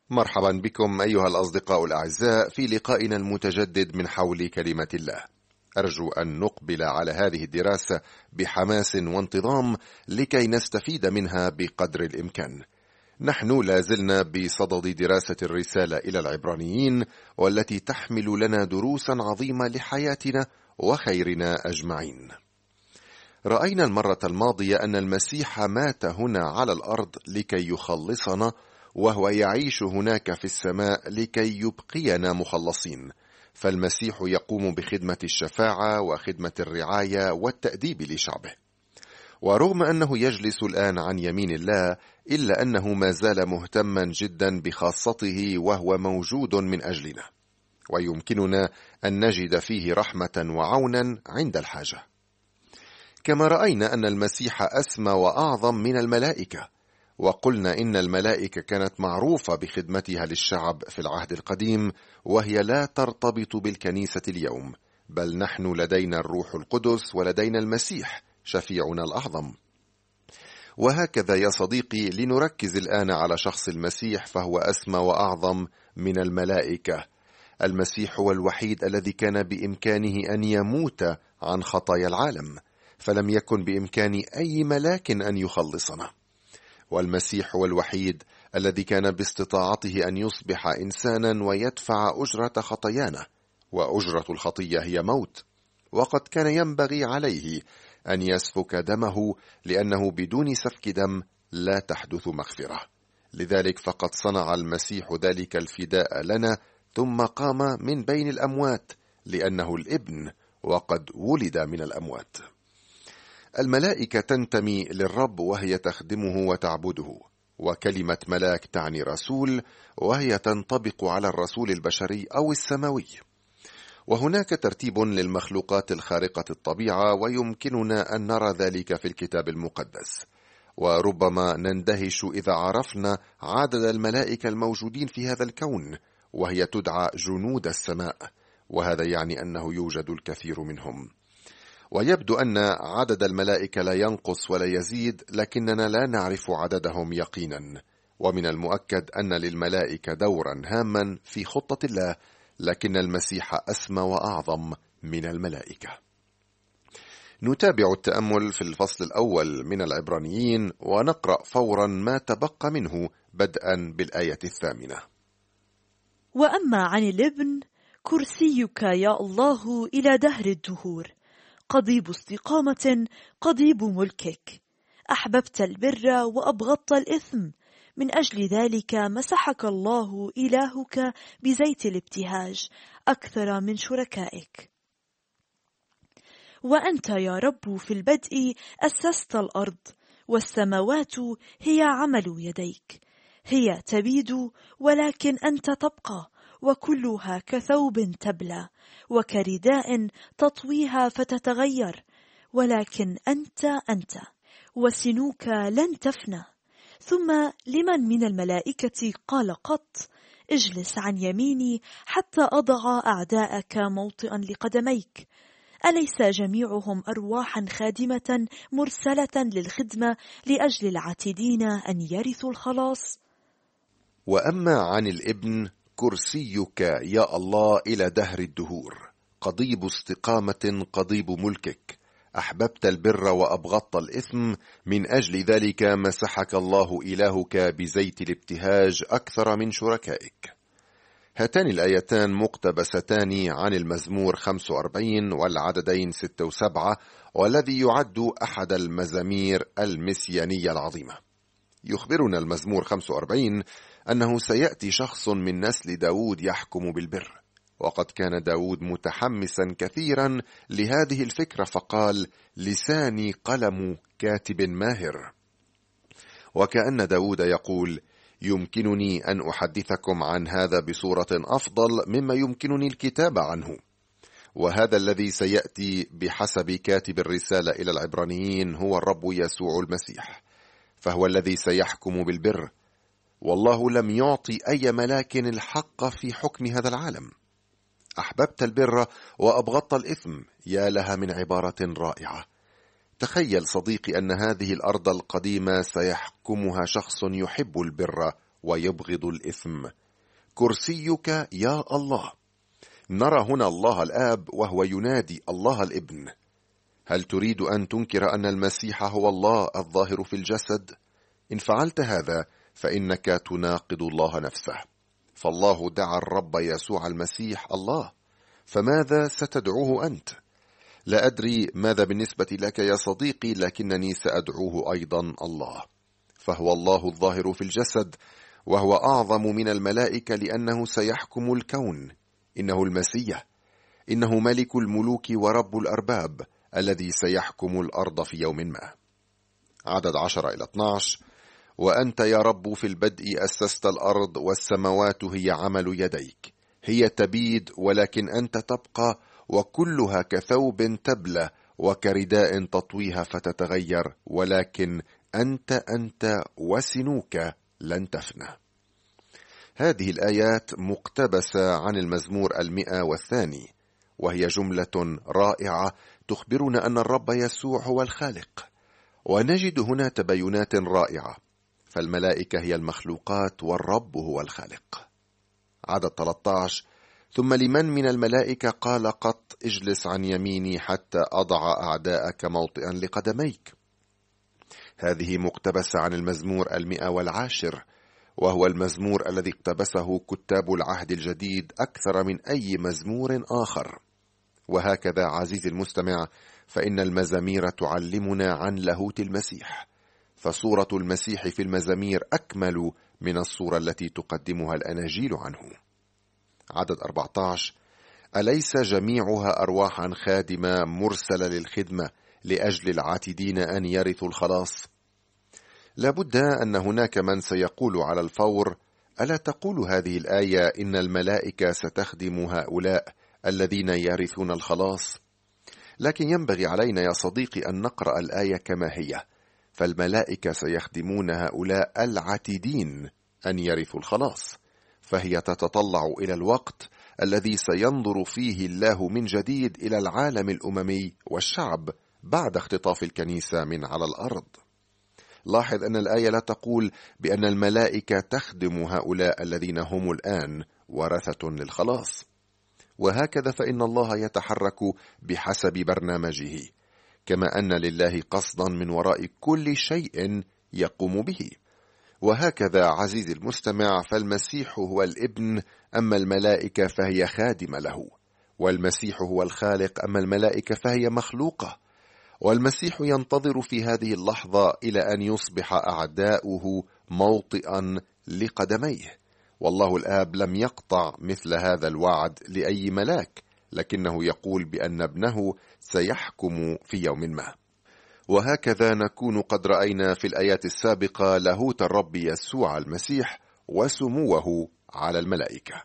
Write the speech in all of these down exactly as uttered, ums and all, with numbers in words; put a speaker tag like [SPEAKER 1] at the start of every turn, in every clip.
[SPEAKER 1] مرحبا بكم أيها الأصدقاء الأعزاء في لقائنا المتجدد من حول كلمة الله. أرجو أن نقبل على هذه الدراسة بحماس وانتظام لكي نستفيد منها بقدر الإمكان. نحن لازلنا بصدد دراسة الرسالة إلى العبرانيين، والتي تحمل لنا دروسا عظيمة لحياتنا وخيرنا أجمعين. رأينا المرة الماضية أن المسيح مات هنا على الأرض لكي يخلصنا، وهو يعيش هناك في السماء لكي يبقينا مخلصين. فالمسيح يقوم بخدمة الشفاعة وخدمة الرعاية والتأديب لشعبه. ورغم أنه يجلس الآن عن يمين الله، إلا أنه ما زال مهتما جدا بخاصته، وهو موجود من أجلنا، ويمكننا أن نجد فيه رحمة وعونا عند الحاجة. كما رأينا أن المسيح أسمى وأعظم من الملائكة، وقلنا إن الملائكة كانت معروفة بخدمتها للشعب في العهد القديم، وهي لا ترتبط بالكنيسة اليوم، بل نحن لدينا الروح القدس ولدينا المسيح شفيعنا الأعظم. وهكذا يا صديقي، لنركز الآن على شخص المسيح، فهو أسمى وأعظم من الملائكة. المسيح هو الوحيد الذي كان بإمكانه أن يموت عن خطايا العالم، فلم يكن بإمكان أي ملاك أن يخلصنا. والمسيح هو الوحيد الذي كان باستطاعته أن يصبح إنسانا ويدفع أجرة خطايانا، وأجرة الخطية هي موت. وقد كان ينبغي عليه أن يسفك دمه، لأنه بدون سفك دم لا تحدث مغفرة. لذلك فقد صنع المسيح ذلك الفداء لنا، ثم قام من بين الأموات، لأنه الابن وقد ولد من الأموات. الملائكة تنتمي للرب وهي تخدمه وتعبده، وكلمة ملاك تعني رسول، وهي تنطبق على الرسول البشري أو السماوي. وهناك ترتيب للمخلوقات الخارقة الطبيعة، ويمكننا أن نرى ذلك في الكتاب المقدس. وربما نندهش إذا عرفنا عدد الملائكة الموجودين في هذا الكون، وهي تدعى جنود السماء، وهذا يعني أنه يوجد الكثير منهم. ويبدو أن عدد الملائكة لا ينقص ولا يزيد، لكننا لا نعرف عددهم يقينا. ومن المؤكد أن للملائكة دورا هاما في خطة الله، لكن المسيح أسمى وأعظم من الملائكة. نتابع التأمل في الفصل الأول من العبرانيين، ونقرأ فورا ما تبقى منه بدءا بالآية الثامنة.
[SPEAKER 2] وأما عن الابن، كرسيك يا الله إلى دهر الدهور، قضيب استقامة قضيب ملكك، أحببت البر وأبغضت الإثم، من أجل ذلك مسحك الله إلهك بزيت الابتهاج أكثر من شركائك. وأنت يا رب في البدء أسست الأرض، والسماوات هي عمل يديك، هي تبيد ولكن أنت تبقى، وكلها كثوب تبلى، وكرداء تطويها فتتغير، ولكن أنت أنت، وسنوك لن تفنى. ثم لمن من الملائكة قال قط: اجلس عن يميني حتى أضع أعداءك موطئا لقدميك؟ أليس جميعهم أرواحا خادمة مرسلة للخدمة لأجل العاتدين أن يرثوا الخلاص؟
[SPEAKER 1] وأما عن الابن، كرسيك يا الله إلى دهر الدهور، قضيب استقامة قضيب ملكك، أحببت البر وأبغضت الإثم، من أجل ذلك مسحك الله إلهك بزيت الابتهاج أكثر من شركائك. هاتان الآيتان مقتبستان عن المزمور خمسة وأربعين والعددين ستة وسبعة، والذي يعد أحد المزامير المسيانية العظيمة. يخبرنا المزمور خمسة وأربعين أنه سيأتي شخص من نسل داود يحكم بالبر، وقد كان داود متحمسا كثيرا لهذه الفكرة، فقال: لساني قلم كاتب ماهر. وكأن داود يقول: يمكنني أن أحدثكم عن هذا بصورة أفضل مما يمكنني الكتابة عنه. وهذا الذي سيأتي بحسب كاتب الرسالة إلى العبرانيين هو الرب يسوع المسيح، فهو الذي سيحكم بالبر. والله لم يعطي أي ملاك الحق في حكم هذا العالم. أحببت البر وأبغضت الإثم، يا لها من عبارة رائعة. تخيل صديقي أن هذه الأرض القديمة سيحكمها شخص يحب البر ويبغض الإثم. كرسيك يا الله. نرى هنا الله الآب وهو ينادي الله الابن. هل تريد أن تنكر أن المسيح هو الله الظاهر في الجسد؟ إن فعلت هذا فإنك تناقض الله نفسه، فالله دعا الرب يسوع المسيح الله، فماذا ستدعوه أنت؟ لا أدري ماذا بالنسبة لك يا صديقي، لكنني سأدعوه أيضا الله، فهو الله الظاهر في الجسد، وهو أعظم من الملائكة لأنه سيحكم الكون. إنه المسيح، إنه ملك الملوك ورب الأرباب الذي سيحكم الأرض في يوم ما. عدد عشرة إلى اثني عشر: وأنت يا رب في البدء أسست الأرض، والسماوات هي عمل يديك، هي تبيد ولكن أنت تبقى، وكلها كثوب تبلى وكرداء تطويها فتتغير، ولكن أنت أنت وسنوك لن تفنى. هذه الآيات مقتبسة عن المزمور المئة والثاني، وهي جملة رائعة تخبرنا أن الرب يسوع هو الخالق. ونجد هنا تباينات رائعة، فالملائكة هي المخلوقات والرب هو الخالق. عدد ثلاثة عشر: ثم لمن من الملائكة قال قط اجلس عن يميني حتى أضع أعداءك موطئا لقدميك. هذه مقتبسة عن المزمور المئة والعاشر، وهو المزمور الذي اقتبسه كتاب العهد الجديد أكثر من أي مزمور آخر. وهكذا عزيزي المستمع، فإن المزامير تعلمنا عن لاهوت المسيح، فصورة المسيح في المزامير أكمل من الصورة التي تقدمها الأناجيل عنه. عدد أربعة عشر: أليس جميعها أرواحا خادمة مرسلة للخدمة لأجل العاتدين أن يرثوا الخلاص؟ لابد أن هناك من سيقول على الفور: ألا تقول هذه الآية إن الملائكة ستخدم هؤلاء الذين يرثون الخلاص؟ لكن ينبغي علينا يا صديقي أن نقرأ الآية كما هي، فالملائكة سيخدمون هؤلاء العاتدين أن يرثوا الخلاص، فهي تتطلع إلى الوقت الذي سينظر فيه الله من جديد إلى العالم الأممي والشعب بعد اختطاف الكنيسة من على الأرض. لاحظ أن الآية لا تقول بأن الملائكة تخدم هؤلاء الذين هم الآن ورثة للخلاص. وهكذا فإن الله يتحرك بحسب برنامجه، كما أن لله قصدا من وراء كل شيء يقوم به. وهكذا عزيزي المستمع، فالمسيح هو الابن، أما الملائكة فهي خادمة له، والمسيح هو الخالق، أما الملائكة فهي مخلوقة. والمسيح ينتظر في هذه اللحظة إلى أن يصبح أعداؤه موطئا لقدميه. والله الآب لم يقطع مثل هذا الوعد لأي ملاك، لكنه يقول بأن ابنه سيحكم في يوم ما. وهكذا نكون قد رأينا في الآيات السابقة لاهوت الرب يسوع المسيح وسموه على الملائكة.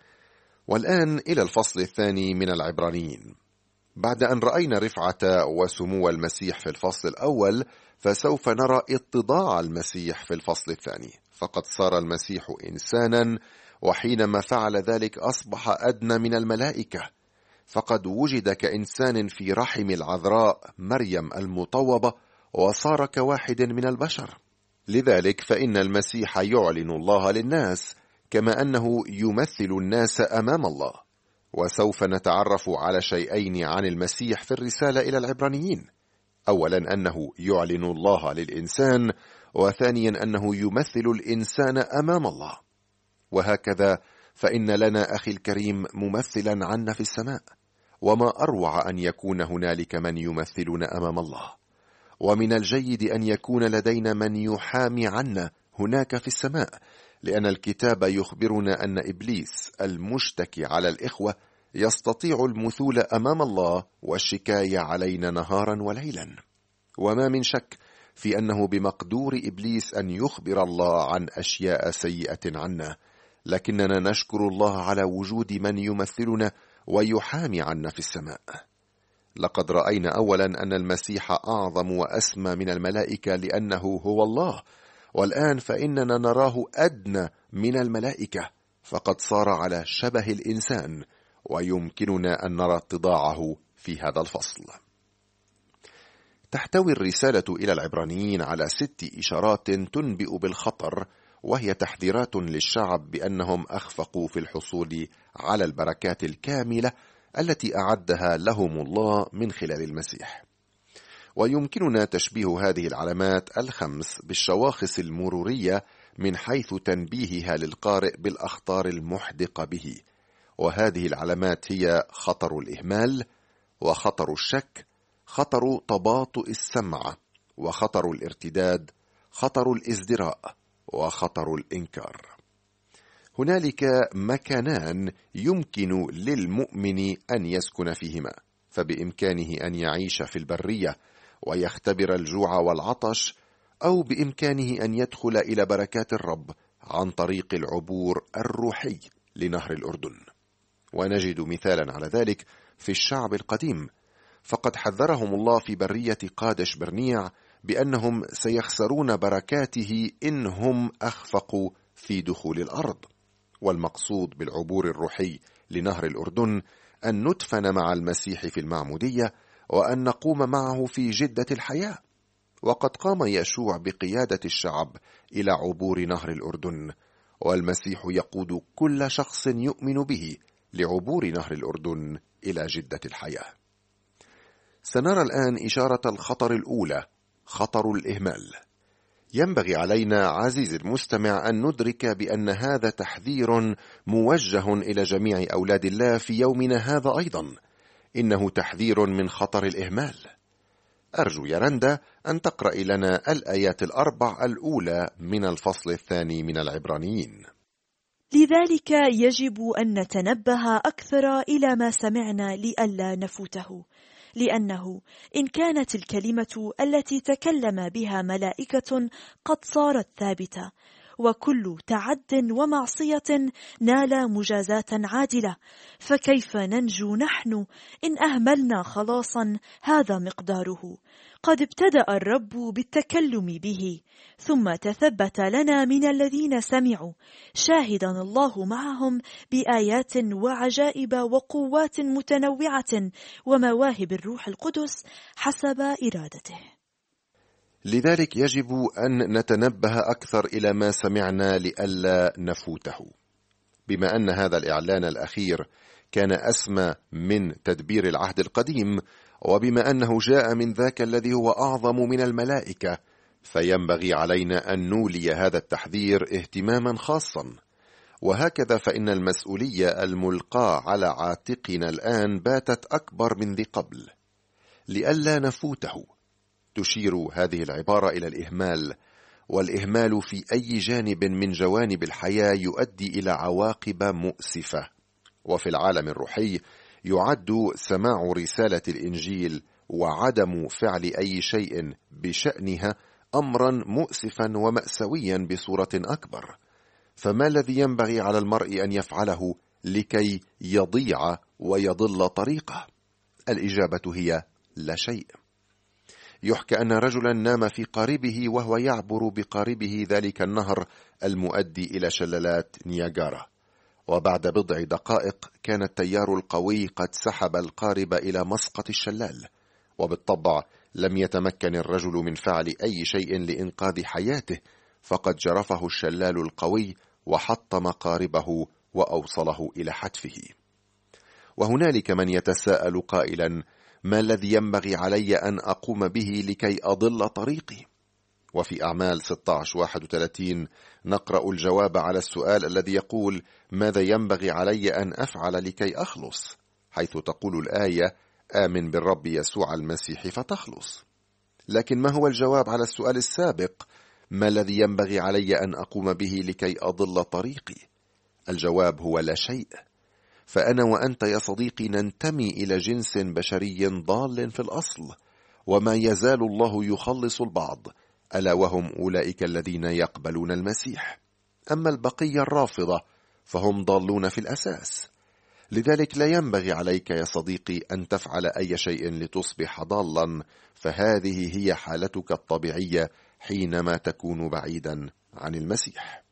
[SPEAKER 1] والآن إلى الفصل الثاني من العبرانيين. بعد أن رأينا رفعة وسمو المسيح في الفصل الأول، فسوف نرى اتضاع المسيح في الفصل الثاني، فقد صار المسيح إنسانا، وحينما فعل ذلك أصبح أدنى من الملائكة، فقد وجد كإنسان في رحم العذراء مريم المطوبة، وصار كواحد من البشر. لذلك فإن المسيح يعلن الله للناس، كما أنه يمثل الناس أمام الله. وسوف نتعرف على شيئين عن المسيح في الرسالة إلى العبرانيين: أولا أنه يعلن الله للإنسان، وثانيا أنه يمثل الإنسان أمام الله. وهكذا فإن لنا أخي الكريم ممثلا عنا في السماء، وما أروع أن يكون هنالك من يمثلون أمام الله. ومن الجيد أن يكون لدينا من يحامي عنا هناك في السماء، لأن الكتاب يخبرنا أن إبليس المشتكي على الإخوة يستطيع المثول أمام الله والشكاية علينا نهارا وليلا. وما من شك في أنه بمقدور إبليس أن يخبر الله عن أشياء سيئة عنا، لكننا نشكر الله على وجود من يمثلنا ويحامي عنا في السماء. لقد رأينا أولا أن المسيح أعظم وأسمى من الملائكة لأنه هو الله، والآن فإننا نراه أدنى من الملائكة، فقد صار على شبه الإنسان، ويمكننا أن نرى اتضاعه في هذا الفصل. تحتوي الرسالة إلى العبرانيين على ست إشارات تنبئ بالخطر وهي تحذيرات للشعب بأنهم أخفقوا في الحصول على البركات الكاملة التي أعدها لهم الله من خلال المسيح. ويمكننا تشبيه هذه العلامات الخمس بالشواخص المرورية من حيث تنبيهها للقارئ بالأخطار المحدقة به، وهذه العلامات هي خطر الإهمال، وخطر الشك، خطر تباطؤ السمع، وخطر الارتداد، خطر الازدراء، وخطر الإنكار. هنالك مكانان يمكن للمؤمن أن يسكن فيهما، فبإمكانه أن يعيش في البرية ويختبر الجوع والعطش، أو بإمكانه أن يدخل إلى بركات الرب عن طريق العبور الروحي لنهر الأردن. ونجد مثالا على ذلك في الشعب القديم، فقد حذرهم الله في برية قادش برنيع بأنهم سيخسرون بركاته إن هم أخفقوا في دخول الأرض. والمقصود بالعبور الروحي لنهر الأردن أن ندفن مع المسيح في المعمودية، وأن نقوم معه في جدة الحياة. وقد قام يشوع بقيادة الشعب إلى عبور نهر الأردن، والمسيح يقود كل شخص يؤمن به لعبور نهر الأردن إلى جدة الحياة. سنرى الآن إشارة الخطر الأولى، خطر الإهمال. ينبغي علينا عزيزي المستمع أن ندرك بأن هذا تحذير موجه إلى جميع أولاد الله في يومنا هذا أيضا، إنه تحذير من خطر الإهمال. أرجو يا رندا أن تقرأ لنا الآيات الأربع الأولى من الفصل الثاني من العبرانيين.
[SPEAKER 2] لذلك يجب أن نتنبه أكثر إلى ما سمعنا لئلا نفوته، لأنه إن كانت الكلمة التي تكلم بها ملائكة قد صارت ثابتة، وكل تعد ومعصية نال مجازاة عادلة، فكيف ننجو نحن إن أهملنا خلاصا هذا مقداره؟ قد ابتدأ الرب بالتكلم به، ثم تثبت لنا من الذين سمعوا، شاهدا الله معهم بآيات وعجائب وقوات متنوعة ومواهب الروح القدس حسب إرادته.
[SPEAKER 1] لذلك يجب أن نتنبه أكثر إلى ما سمعنا لئلا نفوته. بما أن هذا الإعلان الأخير كان أسمى من تدبير العهد القديم، وبما أنه جاء من ذاك الذي هو أعظم من الملائكة، فينبغي علينا أن نولي هذا التحذير اهتماما خاصا. وهكذا فإن المسؤولية الملقاة على عاتقنا الآن باتت أكبر من ذي قبل. لئلا نفوته تشير هذه العبارة إلى الإهمال، والإهمال في أي جانب من جوانب الحياة يؤدي إلى عواقب مؤسفة. وفي العالم الروحي يعد سماع رسالة الإنجيل وعدم فعل أي شيء بشأنها أمرا مؤسفا ومأسويا بصورة أكبر. فما الذي ينبغي على المرء أن يفعله لكي يضيع ويضل طريقه؟ الإجابة هي لا شيء. يحكى أن رجلا نام في قاربه وهو يعبر بقاربه ذلك النهر المؤدي إلى شلالات نياجارا، وبعد بضع دقائق كان التيار القوي قد سحب القارب إلى مسقط الشلال، وبالطبع لم يتمكن الرجل من فعل أي شيء لإنقاذ حياته، فقد جرفه الشلال القوي وحطم قاربه وأوصله إلى حتفه. وهنالك من يتساءل قائلا: ما الذي ينبغي علي أن أقوم به لكي أضل طريقي؟ وفي أعمال ستة عشر واحد وثلاثين نقرأ الجواب على السؤال الذي يقول: ماذا ينبغي علي أن أفعل لكي أخلص؟ حيث تقول الآية: آمن بالرب يسوع المسيح فتخلص. لكن ما هو الجواب على السؤال السابق: ما الذي ينبغي علي أن أقوم به لكي أضل طريقي؟ الجواب هو لا شيء. فأنا وأنت يا صديقي ننتمي إلى جنس بشري ضال في الأصل، وما يزال الله يخلص البعض، ألا وهم أولئك الذين يقبلون المسيح. أما البقية الرافضة فهم ضالون في الأساس. لذلك لا ينبغي عليك يا صديقي أن تفعل أي شيء لتصبح ضالا، فهذه هي حالتك الطبيعية حينما تكون بعيدا عن المسيح.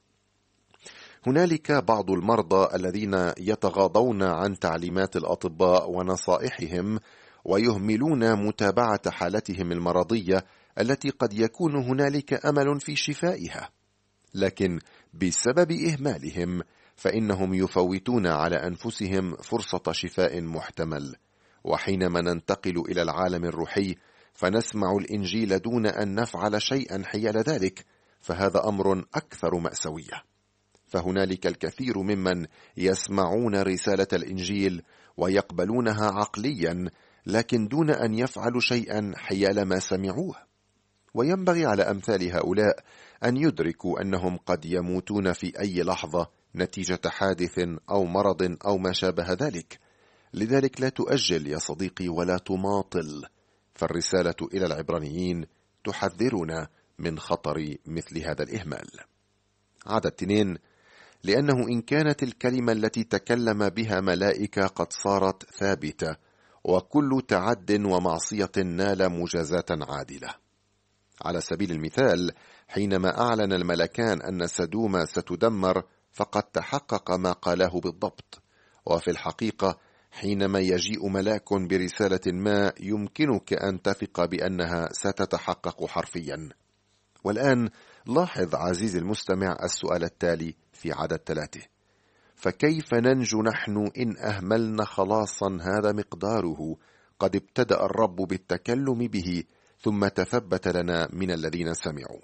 [SPEAKER 1] هنالك بعض المرضى الذين يتغاضون عن تعليمات الأطباء ونصائحهم، ويهملون متابعة حالتهم المرضية التي قد يكون هنالك أمل في شفائها. لكن بسبب إهمالهم فإنهم يفوتون على أنفسهم فرصة شفاء محتمل. وحينما ننتقل إلى العالم الروحي فنسمع الإنجيل دون أن نفعل شيئا حيال ذلك، فهذا أمر أكثر مأساوية. فهنالك الكثير ممن يسمعون رسالة الإنجيل ويقبلونها عقليا، لكن دون أن يفعلوا شيئا حيال ما سمعوه. وينبغي على أمثال هؤلاء أن يدركوا أنهم قد يموتون في أي لحظة نتيجة حادث أو مرض أو ما شابه ذلك. لذلك لا تؤجل يا صديقي ولا تماطل، فالرسالة إلى العبرانيين تحذرنا من خطر مثل هذا الإهمال. عدد اثنين: لأنه إن كانت الكلمة التي تكلم بها ملائكة قد صارت ثابتة، وكل تعد ومعصية نال مجازاة عادلة. على سبيل المثال، حينما أعلن الملكان أن سدوم ستدمر فقد تحقق ما قاله بالضبط. وفي الحقيقة حينما يجيء ملاك برسالة ما يمكنك أن تثق بأنها ستتحقق حرفيا. والآن لاحظ عزيزي المستمع السؤال التالي في عدد ثلاثة: فكيف ننجو نحن إن أهملنا خلاصا هذا مقداره قد ابتدأ الرب بالتكلم به ثم تثبت لنا من الذين سمعوا؟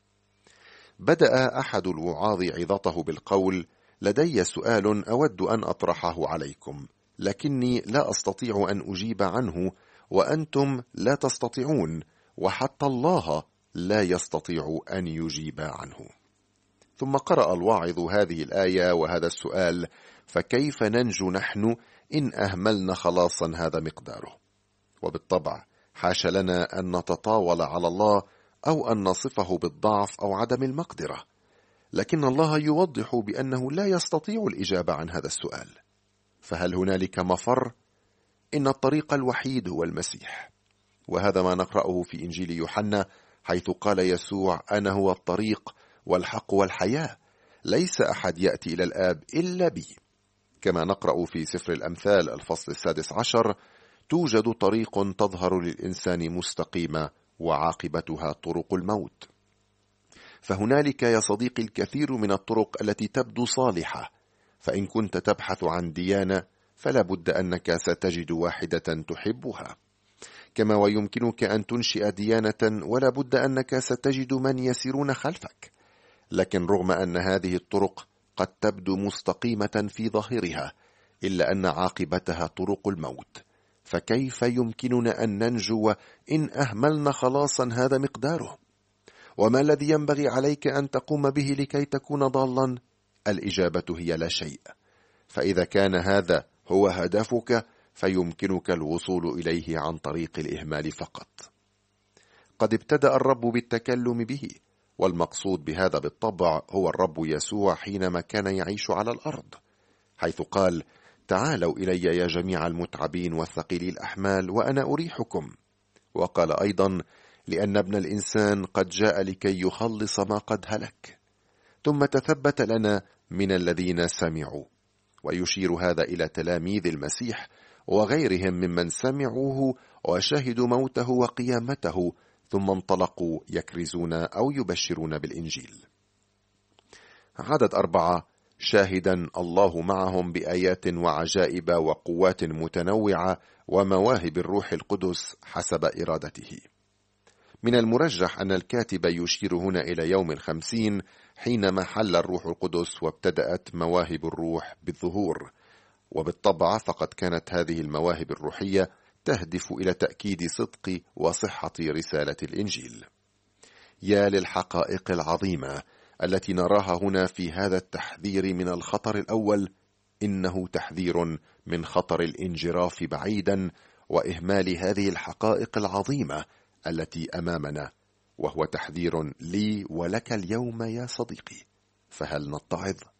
[SPEAKER 1] بدأ أحد الوعاظ عظته بالقول: لدي سؤال أود أن أطرحه عليكم، لكني لا أستطيع أن أجيب عنه، وأنتم لا تستطيعون، وحتى الله لا يستطيع أن يجيب عنه. ثم قرأ الواعظ هذه الآية وهذا السؤال: فكيف ننجو نحن إن أهملنا خلاصا هذا مقداره؟ وبالطبع حاش لنا أن نتطاول على الله أو أن نصفه بالضعف أو عدم المقدرة، لكن الله يوضح بأنه لا يستطيع الإجابة عن هذا السؤال. فهل هنالك مفر؟ إن الطريق الوحيد هو المسيح، وهذا ما نقرأه في إنجيل يوحنا، حيث قال يسوع: أنا هو الطريق والحق والحياة، ليس أحد يأتي إلى الآب إلا بي. كما نقرأ في سفر الأمثال الفصل السادس عشر: توجد طريق تظهر للإنسان مستقيمة وعاقبتها طرق الموت. فهنالك يا صديقي الكثير من الطرق التي تبدو صالحة، فإن كنت تبحث عن ديانة فلا بد أنك ستجد واحدة تحبها، كما ويمكنك أن تنشئ ديانة ولا بد أنك ستجد من يسيرون خلفك. لكن رغم أن هذه الطرق قد تبدو مستقيمة في ظاهرها، إلا أن عاقبتها طرق الموت. فكيف يمكننا أن ننجو إن أهملنا خلاصا هذا مقداره؟ وما الذي ينبغي عليك أن تقوم به لكي تكون ضالا؟ الإجابة هي لا شيء. فإذا كان هذا هو هدفك فيمكنك الوصول إليه عن طريق الإهمال فقط. قد ابتدأ الرب بالتكلم به، والمقصود بهذا بالطبع هو الرب يسوع حينما كان يعيش على الأرض، حيث قال: تعالوا إلي يا جميع المتعبين والثقيلي الأحمال وأنا أريحكم. وقال أيضا: لأن ابن الإنسان قد جاء لكي يخلص ما قد هلك. ثم تثبت لنا من الذين سمعوا، ويشير هذا إلى تلاميذ المسيح وغيرهم ممن سمعوه وشهدوا موته وقيامته، ثم انطلقوا يكرزون أو يبشرون بالإنجيل. عدد أربعة: شاهدا الله معهم بآيات وعجائب وقوات متنوعة ومواهب الروح القدس حسب إرادته. من المرجح أن الكاتب يشير هنا إلى يوم الخمسين حينما حل الروح القدس وابتدأت مواهب الروح بالظهور، وبالطبع فقد كانت هذه المواهب الروحية تهدف إلى تأكيد صدق وصحة رسالة الإنجيل. يا للحقائق العظيمة التي نراها هنا في هذا التحذير من الخطر الأول. إنه تحذير من خطر الانجراف بعيدا وإهمال هذه الحقائق العظيمة التي أمامنا، وهو تحذير لي ولك اليوم يا صديقي. فهل نتعظ؟